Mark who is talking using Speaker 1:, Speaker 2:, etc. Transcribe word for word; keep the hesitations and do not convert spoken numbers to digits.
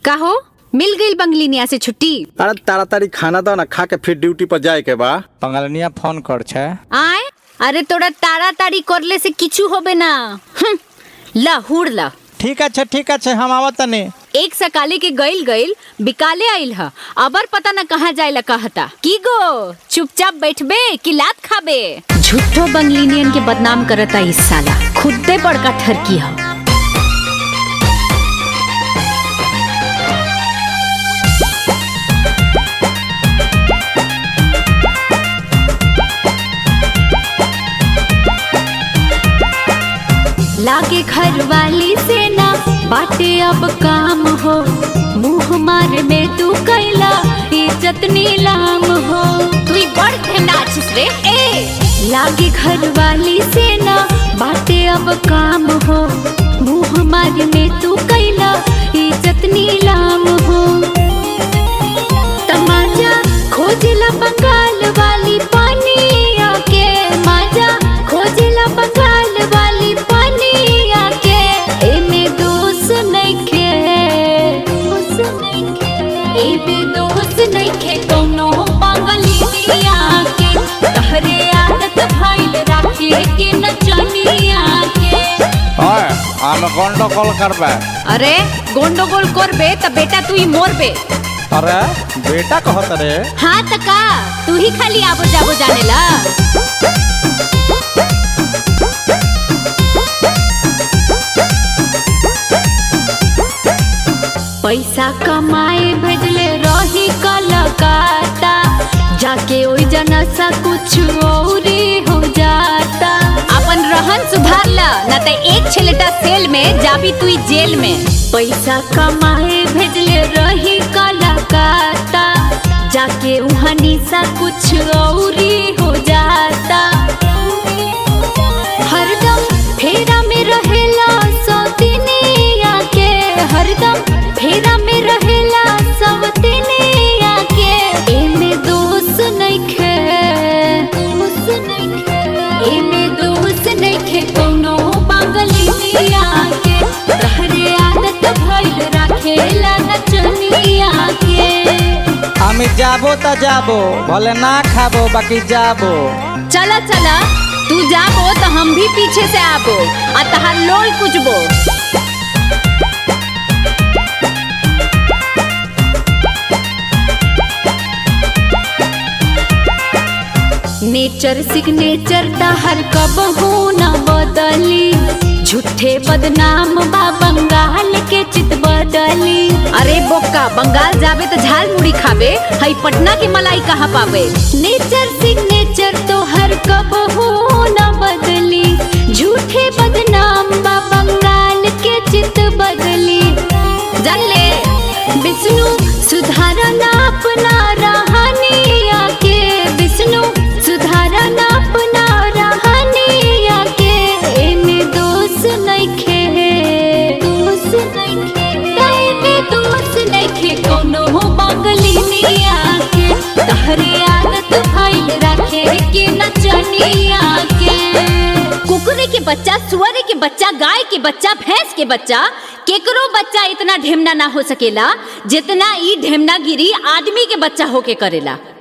Speaker 1: का हो मिल गई बंगलिनिया से छुट्टी?
Speaker 2: अरे ताड़ाताड़ी खाना दो ना, खा के फिर ड्यूटी पर जाए के बा।
Speaker 3: बंगलिनिया फोन कर छे।
Speaker 1: आए अरे तोड़ा ताड़ाताड़ी करले से किचू होबे ना। ला हुड़ ला।
Speaker 3: ठीक है ठीक है हम आवत तनी।
Speaker 1: एक सकाले के गइल गइल बिकाले आइल ह, अबर पता न कहाँ जाए ला कहता। की गो चुपचाप बैठबे कि लात खाबे? झूठो बंगलिनियन के बदनाम करता इस साला, खुदे बड़का ठरकी ह। लागे घर वाली से ना बाटे अब काम हो, मुँह मारे में तू कैला इज्जत नीलाम हो। तू बड़ नाचिस रे। ए लागे घर वाली से ना बाटे अब काम हो, मुँह मारे में तू कैला इज्जत नीलाम हो। तमाजा खोजला बंगाल वाली पानी आके, माजा खोजला बंगाल वाली पानी आके। एमे दोष नइखे, एमे दोष नइखे कौनो बंगलिनिया के। तहरे आदत भइल राखे के नचनिया के।
Speaker 3: ओए हम गंडगोल करबे।
Speaker 1: अरे गंडगोल करबे त बेटा तू ही मोरबे।
Speaker 3: अरे बेटा कहत रे।
Speaker 1: हाँ त का तू ही खाली आबो जाबो जानेला। पैसा कमाए भेजले रही कलकत्ता, जाके ओई जना सा कुछ औरी हो जाता। अपन रहन सुधार ला ना त एक छलेटा सेल में जाबी तू जेल में। पैसा कमाए भेजले रही कलकत्ता, जाके उहाँ निशा कुछ औरी हो जाता। हरदम फेरा में रहेला सौतिनिया के, हरदम फेरा में रहेला सौतिनिया के। एमे दोष नइखे, एमे दोष नइखे कौनो बंगलिनिया के। तहरे आदत भइल राखेला नचनिया के।
Speaker 3: हम जाबो त जाबो, भले ना खाबो बाकी जाबो।
Speaker 1: चला चला तू जाबो तो हम भी पीछे से आबो आ तहार लोल कुचबो। नेचर सिग्नेचर तहर कबहू न बदली, झूठे बदनाम बा बंगाल के चित बदली। अरे बोक्का बंगाल जाबे तो झाल मुड़ी खाबे, हई पटना की मलाई कहाँ पावे? नेचर सिग्नेचर तो हर कबहू न बदली, झूठे बदनाम बा बंगाल के चित बदली। जान ले विष्णु सुधारना अपना रहनिया के, विष्णु सुधारना अपना रहनिया के। एमे दोष नइखे, दोष नइखे, एमे दोष नइखे कौनो बंगलिनिया के। तहरे आदत भइल राखे के नचनिया के। कुकुरे के बच्चा, सुअरे के बच्चा, गाय के बच्चा, भैंस के बच्चा, केकरो बच्चा इतना ढेमना ना हो सकेला जितना ई ढेमना गिरी आदमी के बच्चा होके करेला।